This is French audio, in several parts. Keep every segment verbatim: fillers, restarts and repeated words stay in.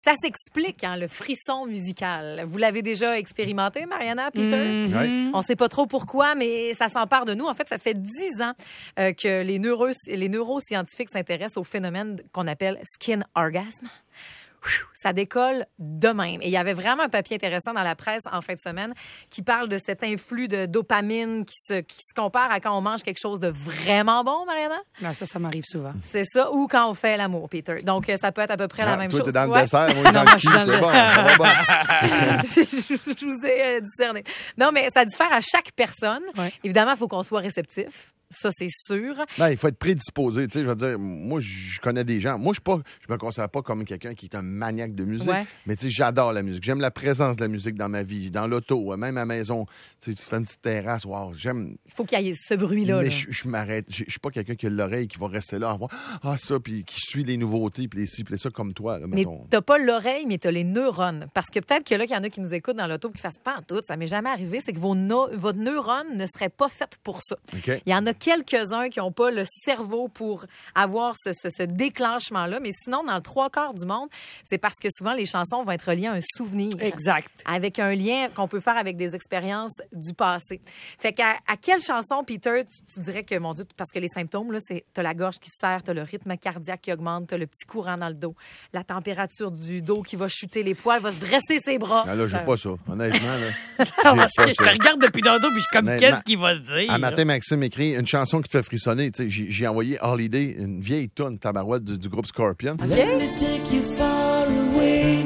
Ça s'explique, hein, le frisson musical. Vous l'avez déjà expérimenté, Mariana, Peter? Mm-hmm. Oui. On ne sait pas trop pourquoi, mais ça s'empare de nous. En fait, ça fait dix ans euh, que les, neuro- les neuroscientifiques s'intéressent au phénomène qu'on appelle skin orgasm. Ça décolle de même. Et il y avait vraiment un papier intéressant dans la presse en fin de semaine qui parle de cet influx de dopamine qui se, qui se compare à quand on mange quelque chose de vraiment bon, Mariana. Ben, ça, ça m'arrive souvent. C'est ça, ou quand on fait l'amour, Peter. Donc, ça peut être à peu près Ah, la même toi, chose. Toi, t'es dans Ouais. le dessert, moi, dans Non, moi, le je suis cul, dans c'est le- bon. Ça va bon. je, je- je vous ai euh, discerné. Non, mais ça diffère à chaque personne. Ouais. Évidemment, il faut qu'on soit réceptif. Ça, c'est sûr. Non, il faut être prédisposé. Tu sais, je veux dire, moi, je connais des gens. Moi, je suis pas, je me considère pas comme quelqu'un qui est un maniaque de musique. Ouais. Mais tu sais, j'adore la musique. J'aime la présence de la musique dans ma vie, dans l'auto, même à la maison. Tu sais, tu fais une petite terrasse. Wow, j'aime. Il faut qu'il y ait ce bruit-là. Mais là. je, je m'arrête. Je je suis pas quelqu'un qui a l'oreille qui va rester là à voir ah ça puis qui suit les nouveautés puis les ci puis les ça comme toi. Là, Mais mettons. t'as pas l'oreille, mais t'as les neurones. Parce que peut-être que là, qu'il y en a qui nous écoutent dans l'auto et qui fassent pas en tout, ça m'est jamais arrivé, c'est que vos no- votre neurone ne serait pas faite pour ça. OK. Il y en a quelques-uns qui n'ont pas le cerveau pour avoir ce, ce, ce déclenchement-là. Mais sinon, dans le trois quarts du monde, c'est parce que souvent, les chansons vont être reliées à un souvenir. Exact. Avec un lien qu'on peut faire avec des expériences du passé. Fait qu'à à quelle chanson, Peter, tu, tu dirais que, mon Dieu, parce que les symptômes, là, c'est t'as la gorge qui se serre, t'as le rythme cardiaque qui augmente, t'as le petit courant dans le dos, la température du dos qui va chuter, les poils, va se dresser ses bras. Ah, là, j'ai pas ça. Honnêtement, là. Parce j'ai que pas je ça. te regarde depuis tantôt, puis je suis comme, Honnêtement, qu'est-ce qu'il va dire? Un matin, Maxime écrit une chanson qui te fait frissonner. Tu sais, j'ai, j'ai envoyé Holiday, une vieille toune tabarouette du, du groupe Scorpion. OK? Let me take you far away.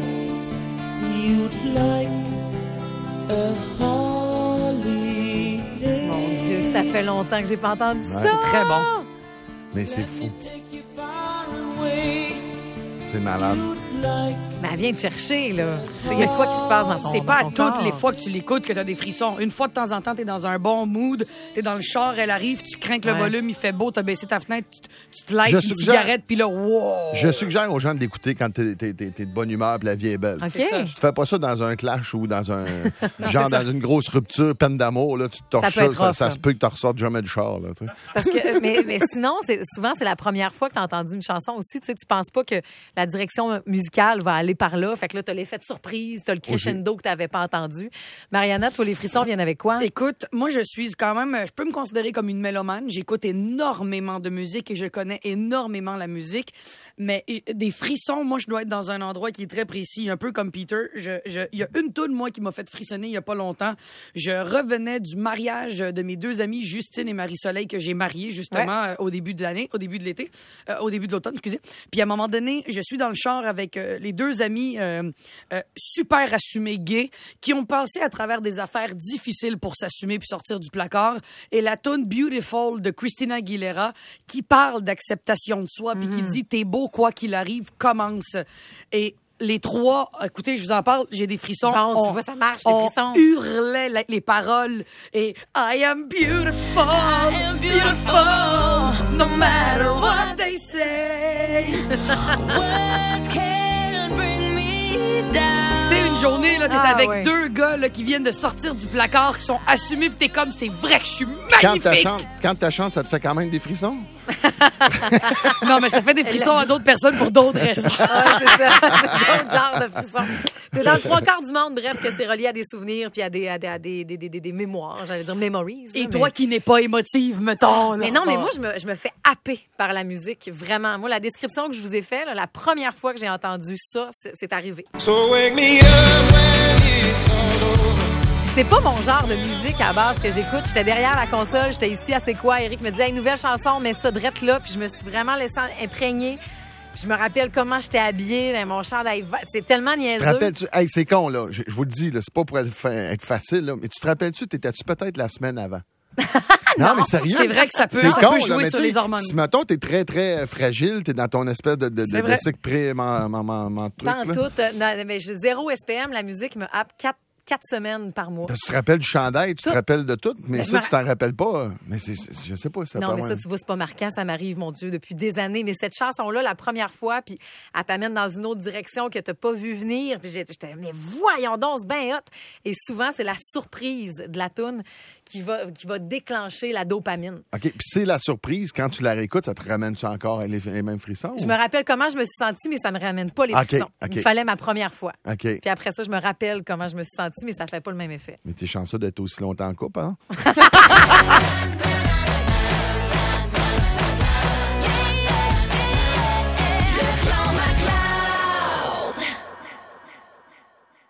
You'd like a holiday. Mon Dieu, ça fait longtemps que j'ai pas entendu Ouais. ça. C'est très bon. Mais c'est fou. Take you far away. C'est malade. You'd like Mais elle vient te chercher, là. Il y a quoi qui se passe dans ton C'est pas à dans ton toutes corps. les fois que tu l'écoutes que t'as des frissons. Une fois de temps en temps, t'es dans un bon mood, t'es dans le char, elle arrive, tu crains que le Ouais. volume, il fait beau, t'as baissé ta fenêtre, tu, tu te lights Je une suggère- cigarette, puis là, wow! Je suggère aux gens de l'écouter quand t'es, t'es, t'es, t'es de bonne humeur et la vie est belle. OK. C'est ça. Tu te fais pas ça dans un clash ou dans un Non, genre c'est ça. dans une grosse rupture, peine d'amour. Là, tu te Ça peut torches ça, être ça, rough, ça là. se peut que tu ressortes jamais du char. Là, tu sais. Parce que, mais, mais sinon, c'est, souvent, c'est la première fois que tu as entendu une chanson aussi. Tu sais, tu penses pas que la direction musicale va aller par là. Fait que là, tu as l'effet de surprise, tu as le crescendo que tu n'avais pas entendu. Mariana, toi, les frissons viennent avec quoi? Écoute, moi, je suis quand même, je peux me considérer comme une mélomane. J'écoute énormément de musique et je connais énormément la musique. Mais des frissons, moi, je dois être dans un endroit qui est très précis, un peu comme Peter. Je, je, il y a une toune, moi, qui m'a fait frissonner il y a pas longtemps. Je revenais du mariage de mes deux amies, Justine et Marie-Soleil, que j'ai mariées, justement, euh, au début de l'année, au début de l'été, euh, au début de l'automne, excusez. Puis à un moment donné, je suis dans le char avec euh, les deux amis euh, euh, super assumés gays qui ont passé à travers des affaires difficiles pour s'assumer puis sortir du placard. Et la tune Beautiful de Christina Aguilera qui parle d'acceptation de soi puis qui dit t'es beau quoi qu'il arrive commence. Et les trois, écoutez, je vous en parle, j'ai des frissons. Bon, tu On- vois, ça marche, les on frissons. hurlait la- les paroles et I am beautiful, I am beautiful, no matter what they say. words can bring me down. C'est une journée, là, t'es Ah, avec ouais. deux gars là, qui viennent de sortir du placard, qui sont assumés, pis t'es comme, c'est vrai que je suis Quand magnifique. tu chantes, quand tu chantes, ça te fait quand même des frissons? Non, mais ça fait des frissons à d'autres personnes pour d'autres raisons. Ouais, c'est ça. C'est d'autres genres de frissons. C'est dans le trois quarts du monde, bref, que c'est relié à des souvenirs puis à des, à des, à des, des, des, des- des mémoires. J'allais dire memories. Et là, toi mais... qui n'es pas émotive, mettons. là. Mais non, mais moi, je me, je me fais happer par la musique, vraiment. Moi, la description que je vous ai faite, là, la première fois que j'ai entendu ça, c'est, c'est arrivé. So wake me up when it's all over. Puis c'est pas mon genre de musique à la base que j'écoute. J'étais derrière la console, j'étais ici à C'est quoi? Eric me disait, hey, nouvelle chanson, mets ça drette là. Puis je me suis vraiment laissée imprégner. Puis je me rappelle comment j'étais habillée, là, mon chandail vert. C'est tellement Tu te niaiseux. rappelles-tu? Hey, c'est con, là. Je, je vous le dis, là, c'est pas pour être, fa- être facile, là, mais tu te rappelles-tu, t'étais-tu peut-être la semaine avant? non, mais sérieux. C'est vrai que ça peut- C'est ça con, peut là, jouer mais sur tu sais, les hormones. Si, mettons, t'es très, très fragile, t'es dans ton espèce de, de, C'est de, de vrai. cycle pré man, man, man, man- truc, Pas en là. tout. euh, non, mais j'ai zéro S P M, la musique me happe quatre quatre semaines par mois. Tu te rappelles du chandail, tu Tout. te rappelles de tout, mais Ben, je ça, me tu t'en rappelles pas. Mais c'est, c'est- je sais pas, ça Non, peut mais avoir- ça, tu vois, c'est pas marquant. Ça m'arrive, mon Dieu, depuis des années. Mais cette chanson-là, la première fois, puis elle t'amène dans une autre direction que t'as pas vu venir. Puis j'ai- j'étais, mais voyons donc, c'est bien hot. Et souvent, c'est la surprise de la toune qui va, qui va déclencher la dopamine. OK, puis c'est la surprise. Quand tu la réécoutes, ça te ramène-tu encore les, les mêmes frissons? Je me rappelle comment je me suis sentie, mais ça me ramène pas les OK, frissons. OK. Il me fallait ma première fois. OK. Puis après ça, je me rappelle comment je me suis sentie, mais ça fait pas le même effet. Mais t'es chanceux d'être aussi longtemps en couple, hein?